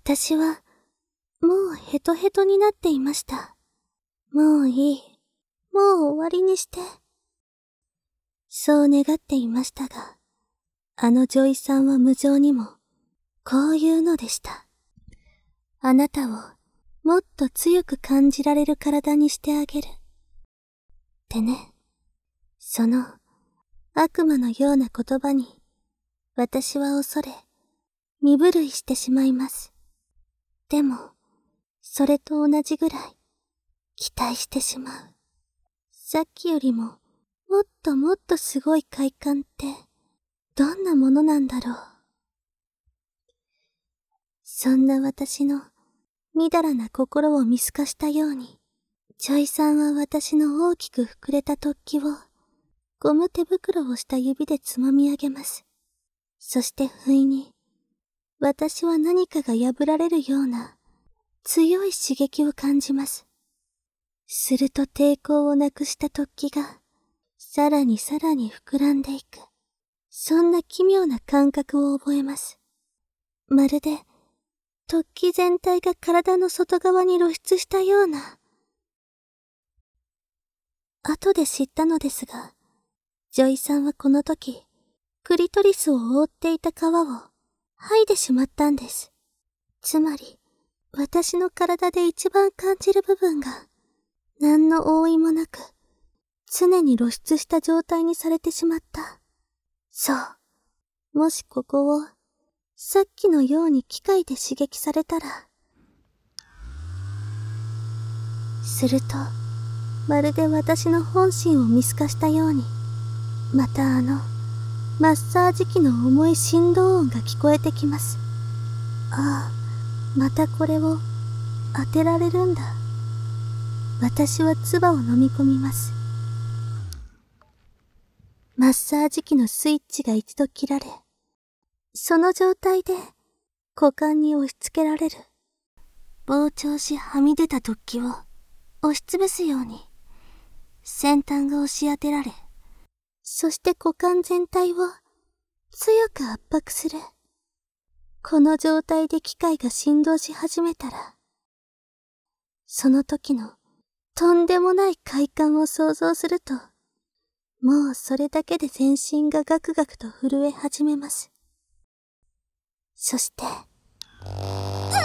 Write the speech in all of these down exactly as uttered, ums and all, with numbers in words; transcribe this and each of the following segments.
私は、もうヘトヘトになっていました。もういい。もう終わりにして。そう願っていましたが、あの女医さんは無情にも、こう言うのでした。あなたを、もっと強く感じられる体にしてあげる。ってね。その、悪魔のような言葉に、私は恐れ、身震いしてしまいます。でも、それと同じぐらい、期待してしまう。さっきよりも、もっともっとすごい快感って、どんなものなんだろう。そんな私の、みだらな心を見透かしたように、ジョイさんは私の大きく膨れた突起を、ゴム手袋をした指でつまみ上げます。そして不意に、私は何かが破られるような、強い刺激を感じます。すると抵抗をなくした突起が、さらにさらに膨らんでいく。そんな奇妙な感覚を覚えます。まるで、突起全体が体の外側に露出したような。後で知ったのですが、ジョイさんはこの時、クリトリスを覆っていた皮を剥いでしまったんです。つまり、私の体で一番感じる部分が、何の覆いもなく、常に露出した状態にされてしまった。そう。もしここを、さっきのように機械で刺激されたら、すると、まるで私の本心を見透かしたように、またあの、マッサージ機の重い振動音が聞こえてきます。ああ、またこれを当てられるんだ。私は唾を飲み込みます。マッサージ機のスイッチが一度切られ、その状態で股間に押し付けられる。膨張しはみ出た突起を押しつぶすように、先端が押し当てられ、そして股間全体を強く圧迫する。この状態で機械が振動し始めたら、その時のとんでもない快感を想像すると、もうそれだけで全身がガクガクと震え始めます。そして、うわ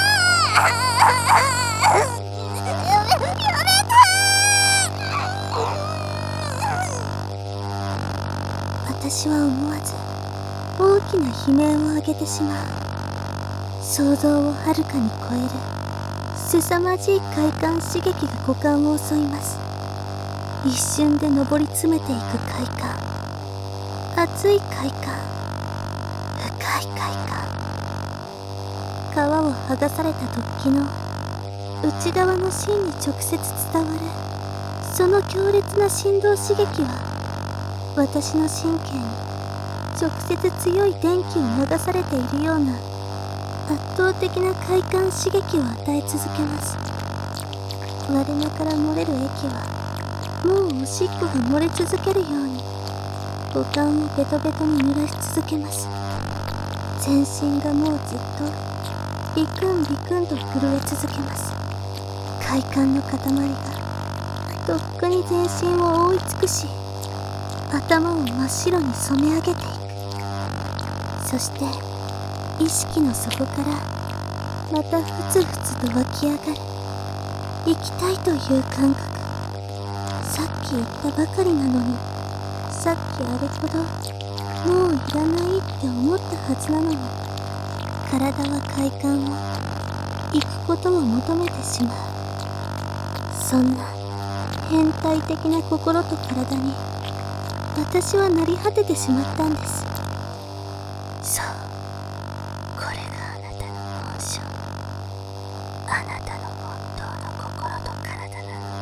私は思わず大きな悲鳴を上げてしまう。想像をはるかに超える凄まじい快感刺激が股間を襲います。一瞬で上り詰めていく快感、熱い快感、深い快感。皮を剥がされた突起の内側の芯に直接伝わるその強烈な振動刺激は、私の神経に直接強い電気を流されているような圧倒的な快感刺激を与え続けます。割れ目から漏れる液はもうおしっこが漏れ続けるように股間をベトベトに濡らし続けます。全身がもうずっとビクンビクンと震え続けます。快感の塊がとっくに全身を覆い尽くし、頭を真っ白に染め上げていく。そして意識の底からまたふつふつと湧き上がる生きたいという感覚。さっき言ったばかりなのに、さっきあれほどもういらないって思ったはずなのに、体は快感を行くことを求めてしまう。そんな変態的な心と体に私は成り果ててしまったんです。そう、これがあなたの本性、あなたの本当の心と体なの。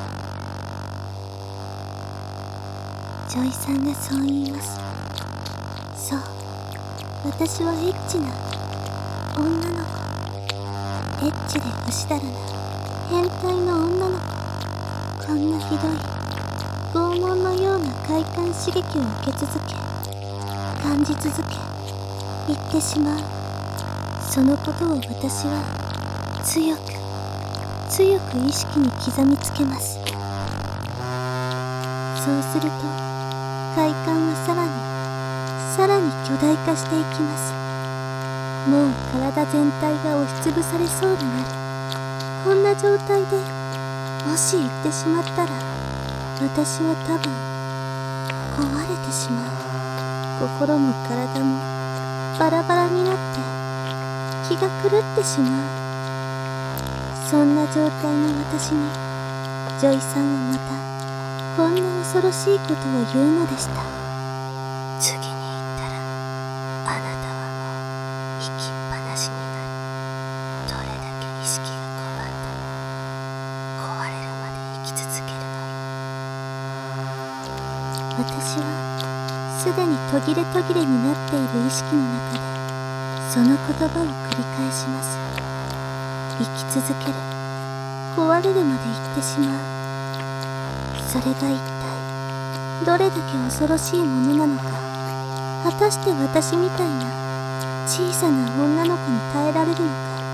ジョイさんがそう言います。そう、私はエッチな女の子。エッチで不死だらな変態の女の子。こんなひどい拷問のような快感刺激を受け続け、感じ続け、言ってしまう。 そのことを私は強く強く意識に刻みつけます。そうすると快感はさらにさらに巨大化していきます。もう体全体が押しつぶされそうになる。こんな状態でもし行ってしまったら、私は多分壊れてしまう。心も体もバラバラになって気が狂ってしまう。そんな状態の私にジョイさんはまたこんな恐ろしいことを言うのでした。次に行ったらあなたはもう生きっぱなしになる。どれだけ意識が拒んでも壊れるまで生き続けるのよ。私はすでに途切れ途切れになっている意識の中でその言葉を繰り返します。生き続ける。壊れるまで行ってしまう。それが一体どれだけ恐ろしいものなのか。果たして私みたいな小さな女の子に耐えられるのか。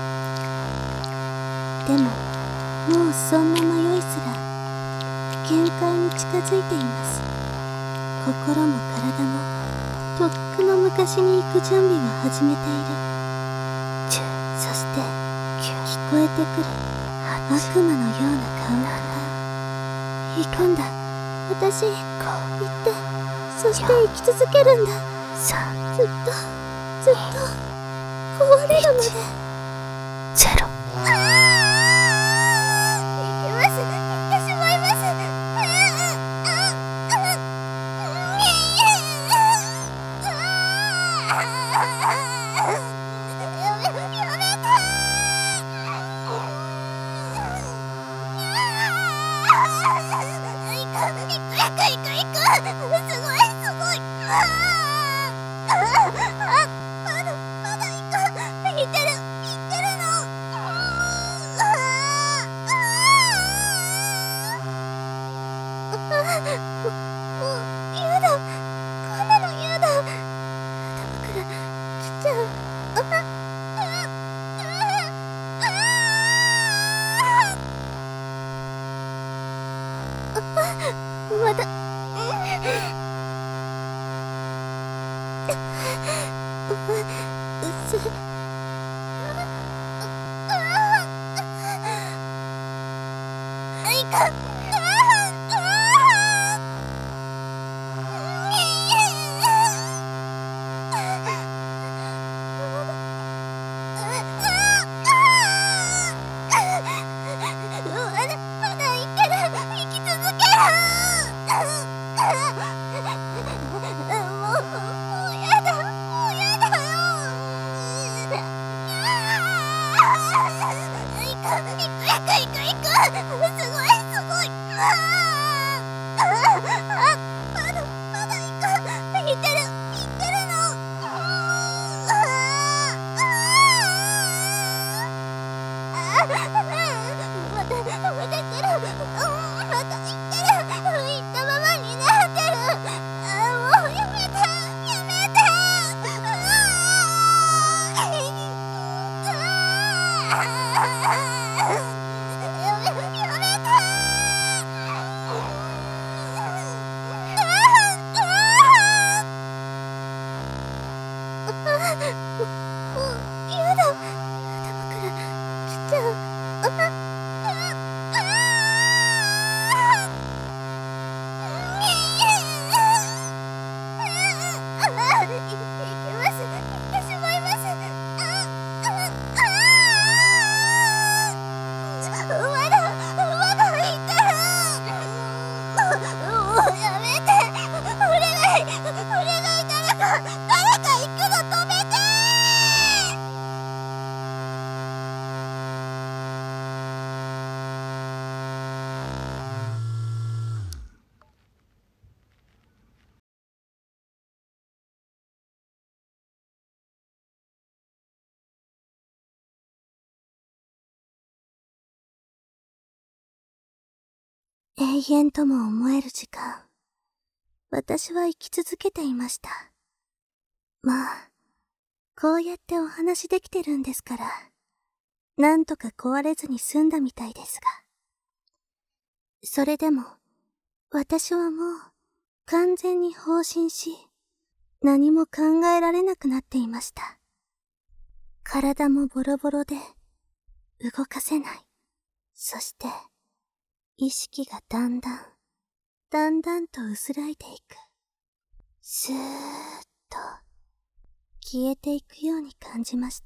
でももうそんな迷いすら限界に近づいています。心も体もとっくの昔に行く準備を始めている。チュそして聞こえてくる悪魔のような顔が行くんだ。私行ってそして生き続けるんだ。ずっとずっと壊れるまで。ゼロ。行きます。行ってしまいます。まだ永遠とも思える時間、私は生き続けていました。まあ、 こうやってお話できてるんですから、なんとか壊れずに済んだみたいですが。それでも、私はもう、完全に放心し、何も考えられなくなっていました。体もボロボロで、動かせない。そして、意識がだんだん、だんだんと薄らいでいく。スーッと、消えていくように感じました。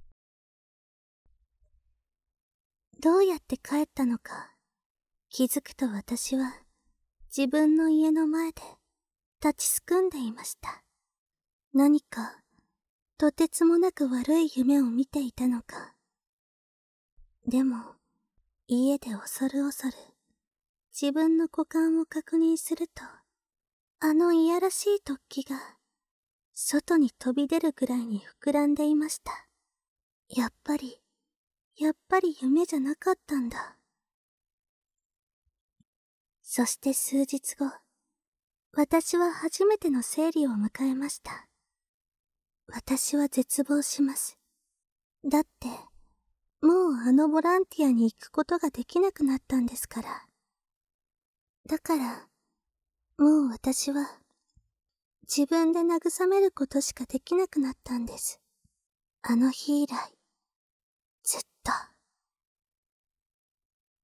どうやって帰ったのか、気づくと私は、自分の家の前で、立ちすくんでいました。何か、とてつもなく悪い夢を見ていたのか。でも、家で恐る恐る、自分の股間を確認すると、あのいやらしい突起が、外に飛び出るぐらいに膨らんでいました。やっぱり、やっぱり夢じゃなかったんだ。そして数日後、私は初めての生理を迎えました。私は絶望します。だって、もうあのボランティアに行くことができなくなったんですから。だから、もう私は、自分で慰めることしかできなくなったんです。あの日以来、